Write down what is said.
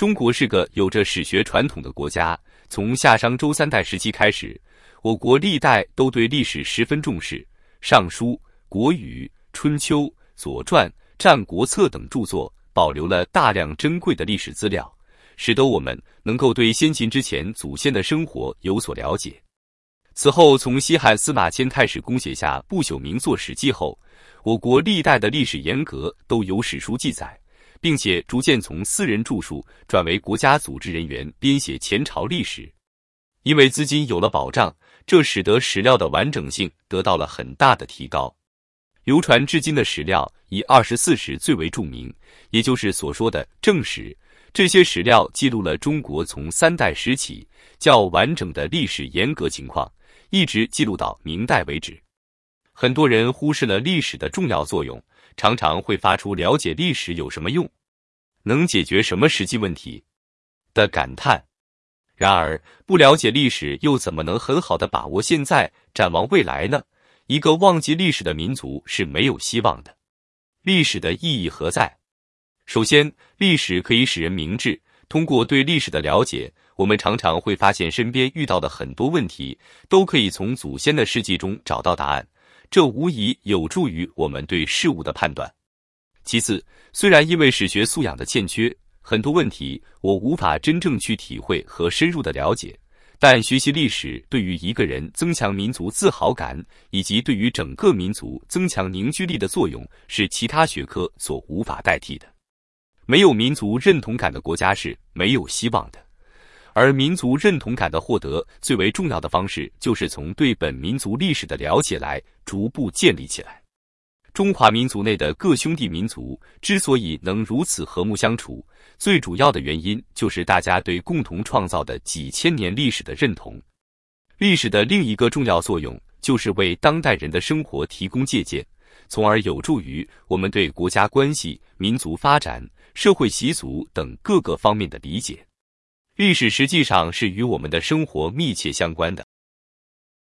中国是个有着史学传统的国家，从夏商周三代时期开始，我国历代都对历史十分重视，《尚书》《国语》《春秋》《左传》《战国策》等著作保留了大量珍贵的历史资料，使得我们能够对先秦之前祖先的生活有所了解。此后，从西汉司马迁太史公写下不朽名作《史记》后，我国历代的历史沿革都有史书记载，并且逐渐从私人著述转为国家组织人员编写前朝历史。因为资金有了保障，这使得史料的完整性得到了很大的提高。流传至今的史料以24史最为著名，也就是所说的正史。这些史料记录了中国从3代时起较完整的历史沿革情况，一直记录到明代为止。很多人忽视了历史的重要作用，常常会发出了解历史有什么用，能解决什么实际问题的感叹。然而，不了解历史又怎么能很好地把握现在，展望未来呢？一个忘记历史的民族是没有希望的。历史的意义何在？首先，历史可以使人明智。通过对历史的了解，我们常常会发现身边遇到的很多问题，都可以从祖先的事迹中找到答案，这无疑有助于我们对事物的判断。其次，虽然因为史学素养的欠缺，很多问题我无法真正去体会和深入的了解，但学习历史对于一个人增强民族自豪感，以及对于整个民族增强凝聚力的作用，是其他学科所无法代替的。没有民族认同感的国家是没有希望的，而民族认同感的获得最为重要的方式，就是从对本民族历史的了解来逐步建立起来。中华民族内的各兄弟民族之所以能如此和睦相处，最主要的原因就是大家对共同创造的几千年历史的认同。历史的另一个重要作用，就是为当代人的生活提供借鉴，从而有助于我们对国家关系、民族发展、社会习俗等各个方面的理解。历史实际上是与我们的生活密切相关的。